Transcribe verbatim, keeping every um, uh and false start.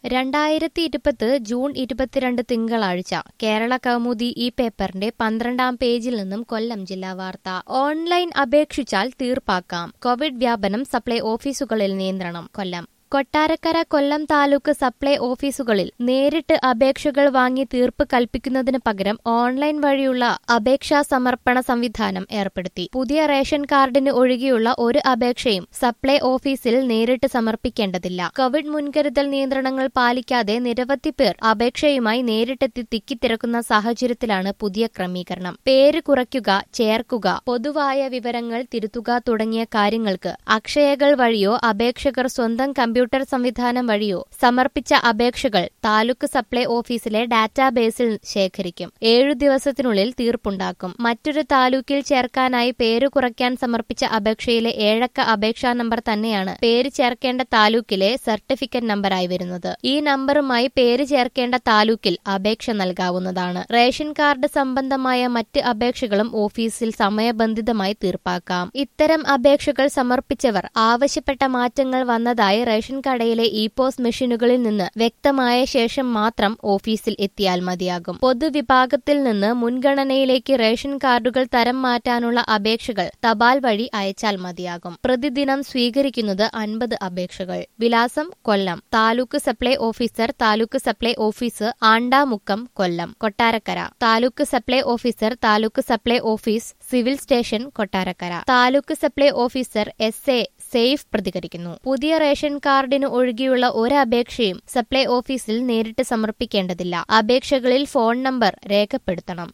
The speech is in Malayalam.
രണ്ടായിരത്തി ഇരുപത് ജൂൺ ഇരുപത്തിരണ്ട് തിങ്കളാഴ്ച കേരള കൗമുദി ഈ പേപ്പറിന്റെ പന്ത്രണ്ടാം പേജിൽ നിന്നും കൊല്ലം ജില്ലാ വാർത്ത. ഓൺലൈൻ അപേക്ഷിച്ചാൽ തീർപ്പാക്കാം. കോവിഡ് വ്യാപനം സപ്ലൈ ഓഫീസുകളിൽ നിയന്ത്രണം. കൊല്ലം. കൊട്ടാരക്കര കൊല്ലം താലൂക്ക് സപ്ലൈ ഓഫീസുകളിൽ നേരിട്ട് അപേക്ഷകൾ വാങ്ങി തീർപ്പ് കൽപ്പിക്കുന്നതിന് പകരം ഓൺലൈൻ വഴിയുള്ള അപേക്ഷാ സമർപ്പണ സംവിധാനം ഏർപ്പെടുത്തി. പുതിയ റേഷൻ കാർഡിന് ഒഴികെയുള്ള ഒരു അപേക്ഷയും സപ്ലൈ ഓഫീസിൽ നേരിട്ട് സമർപ്പിക്കേണ്ടതില്ല. കോവിഡ് മുൻകരുതൽ നിയന്ത്രണങ്ങൾ പാലിക്കാതെ നിരവധി പേർ അപേക്ഷയുമായി നേരിട്ടെത്തി തിക്കിത്തിരക്കുന്ന സാഹചര്യത്തിലാണ് പുതിയ ക്രമീകരണം. പേര് കുറയ്ക്കുക, ചേർക്കുക, പൊതുവായ വിവരങ്ങൾ തിരുത്തുക തുടങ്ങിയ കാര്യങ്ങൾക്ക് അക്ഷയകൾ വഴിയോ അപേക്ഷകർ സ്വന്തം കമ്പ്യൂട്ടർ കമ്പ്യൂട്ടർ സംവിധാനം വഴിയോ സമർപ്പിച്ച അപേക്ഷകൾ താലൂക്ക് സപ്ലൈ ഓഫീസിലെ ഡാറ്റാബേസിൽ ശേഖരിക്കും. ഏഴു ദിവസത്തിനുള്ളിൽ തീർപ്പുണ്ടാക്കും. മറ്റൊരു താലൂക്കിൽ ചേർക്കാനായി പേര് കുറയ്ക്കാൻ സമർപ്പിച്ച അപേക്ഷയിലെ ഏഴക്ക അപേക്ഷാ നമ്പർ തന്നെയാണ് പേര് ചേർക്കേണ്ട താലൂക്കിലെ സർട്ടിഫിക്കറ്റ് നമ്പറായി വരുന്നത്. ഈ നമ്പറുമായി പേര് ചേർക്കേണ്ട താലൂക്കിൽ അപേക്ഷ നൽകാവുന്നതാണ്. റേഷൻ കാർഡ് സംബന്ധമായ മറ്റ് അപേക്ഷകളും ഓഫീസിൽ സമയബന്ധിതമായി തീർപ്പാക്കാം. ഇത്തരം അപേക്ഷകൾ സമർപ്പിച്ചവർ ആവശ്യപ്പെട്ട മാറ്റങ്ങൾ വന്നതായി റേഷൻ കടയിലെ ഇ പോസ് മെഷീനുകളിൽ നിന്ന് വ്യക്തമായ ശേഷം മാത്രം ഓഫീസിൽ എത്തിയാൽ മതിയാകും. പൊതുവിഭാഗത്തിൽ നിന്ന് മുൻഗണനയിലേക്ക് റേഷൻ കാർഡുകൾ തരം മാറ്റാനുള്ള അപേക്ഷകൾ തപാൽ വഴി അയച്ചാൽ മതിയാകും. പ്രതിദിനം സ്വീകരിക്കുന്നത് അൻപത് അപേക്ഷകൾ. വിലാസം Kollam. Taluk supply officer, taluk supply office, Andamukkam, Kollam. Kottarakkara. Taluk supply officer, taluk supply office, civil station, Kottarakkara. Taluk supply officer S A Saif പ്രതികരിക്കുന്നു. പുതിയ റേഷൻ കാർഡിന് ഒഴികെയുള്ള ഒരു അപേക്ഷയും സപ്ലൈ ഓഫീസിൽ നേരിട്ട് സമർപ്പിക്കേണ്ടതില്ല. അപേക്ഷകളിൽ ഫോൺ നമ്പർ രേഖപ്പെടുത്തണം.